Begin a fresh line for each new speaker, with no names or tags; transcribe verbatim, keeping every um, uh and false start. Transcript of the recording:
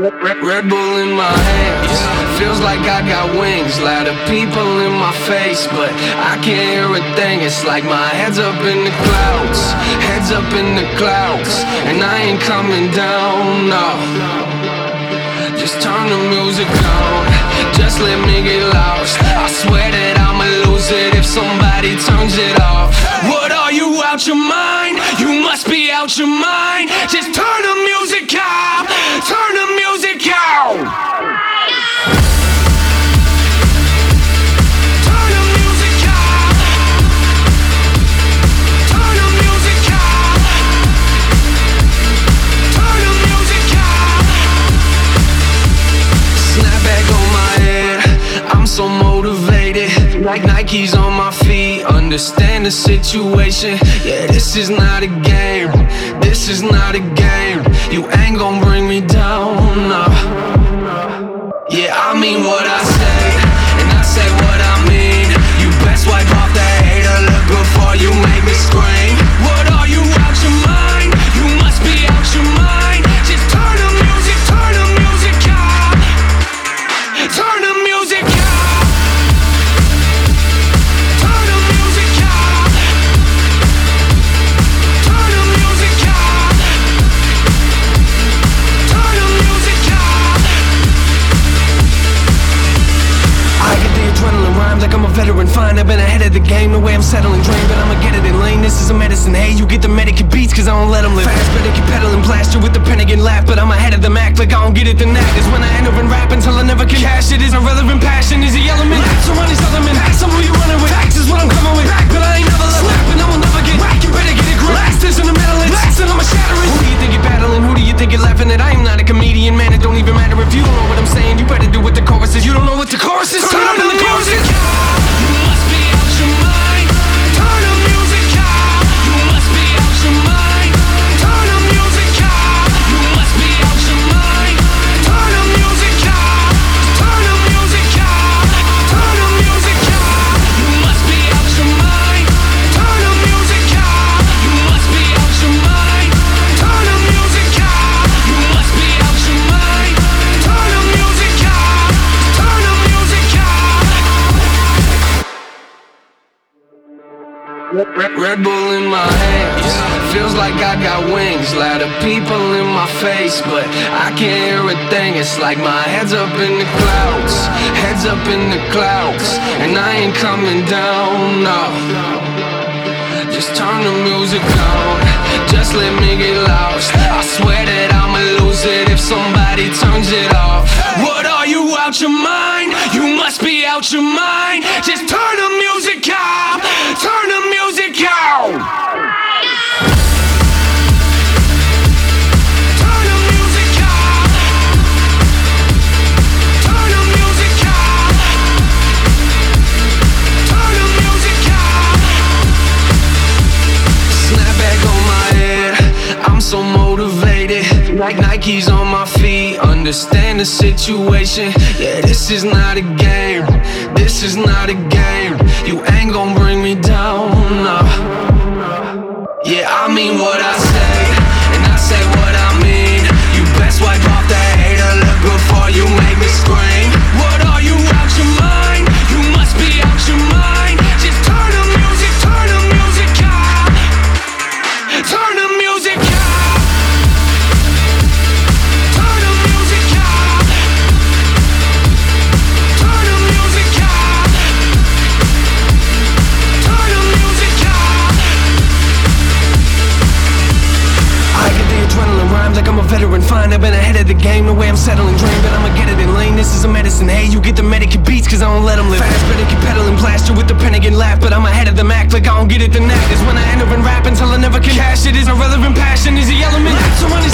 Red Bull in my hands, feels like I got wings. Lot of people in my face, but I can't hear a thing. It's like my head's up in the clouds, head's up in the clouds, and I ain't coming down, no. Just turn the music on, just let me get lost. I swear that I'ma lose it if somebody turns it off. What, are you out your mind? You must be out your mind. Just turn the music out, turn the music out. I'm so motivated, like Nike's on my feet. Understand the situation, yeah, this is not a game. This is not a game. You ain't gon' bring me down, no. Yeah, I mean what I say, and I say what I mean. You best wipe off that hater look before you make me scream. What, are you out your mind? You must be out your mind. Just turn the music, turn the music out. Turn the music out. Like I'm a veteran, fine, I've been ahead of the game. The way I'm settling, drain, but I'ma get it in lane. This is a medicine, hey, you get the medic beats, cause I don't let them live fast, better keep pedaling, blast you with the pen again, laugh. But I'm ahead of them, act like I don't get it, then that is when I end up in rap until I never can cash it. Is irrelevant, passion is the element. So on these elements, some who you running with. Facts is what I'm coming with, back, but I ain't never let slap, and I will never get whack. You better get it grip. Last this in the metal, last and I'ma shatter it. Who do you think you're battling? Who do you think you're laughing at? I am not a comedian, man, it don't even matter if you don't know what I'm saying. You better do what the chorus is. You don't know what the chorus is. Turn up in the chorus is. You must be out your mind. Turn the music out. You must be out your mind. Turn the music out. You must be out your mind. Turn the music out. Turn the music out. Turn the music out. You must be out your mind. Turn the music out. You must be out your mind. Turn the music out. You must be out your mind. Turn the music out. Turn the music out. Red Bull in my hands, feels like I got wings. Lot of people in my face, but I can't hear a thing. It's like my head's up in the clouds, head's up in the clouds, and I ain't coming down, no. Just turn the music on, just let me get lost. I swear that I'ma lose it if somebody turns it off. What, are you out your mind? You must be out your mind. Just turn the music out, turn the music out. So motivated, like Nike's on my feet. Understand the situation, yeah, this is not a game. This is not a game. You ain't gon' bring me down, no. Yeah, I mean what I say, and I say what I mean. You best wipe off that hater look before you make me scream. What, are you out your mind? You must be out your mind. Just turn the music, turn the music out. Turn the music out. Like I'm a veteran, fine, I've been ahead of the game. The way I'm settling, drain, but I'ma get it in lane. This is a medicine, hey, you get the medic beats, cause I don't let them live fast, better keep pedaling, blast you with the pen again, laugh. But I'm ahead of them, act like I don't get it, then that is when I end up in rap until I never can cash it. Is irrelevant, passion is the element. So on